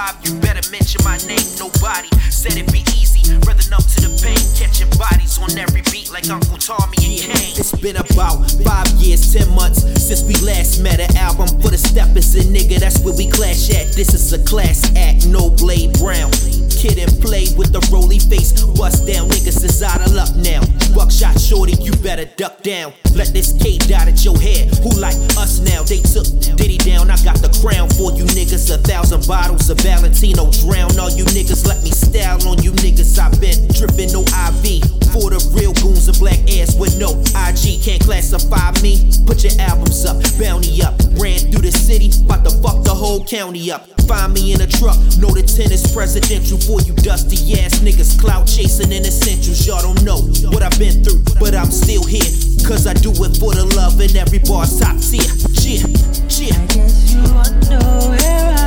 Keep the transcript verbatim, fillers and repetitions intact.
five, you better mention my name. Nobody said it'd be easy, rather numb to the pain, catching bodies on every beat like Uncle Tommy and Kane. It's been about five years, ten months since we last met. An album for the steppers and nigga, that's where we clash at. This is a class act, no Blade Brown. Kid and play with the roly face, bust down niggas is out of luck now. Buckshot shorty, you better duck down. Let this K dot at your head. Who like us now? They took Diddy down. I got the crown for you niggas. A thousand bottles of Valentino drown all you niggas. Let me style on you niggas. I've been dripping no I V for the real goons and black ass with no I G. Can't classify me. Put your albums up, bounty up. Ran through the city, bout to fuck the whole county up. Find me in a truck, know the ten is presidential. For you dusty ass niggas, clout chasing in essentials. Y'all don't know what I've been through, but I'm still here. Cause I do it for the love and every bar's top tier. Yeah, yeah. I guess you wonder where I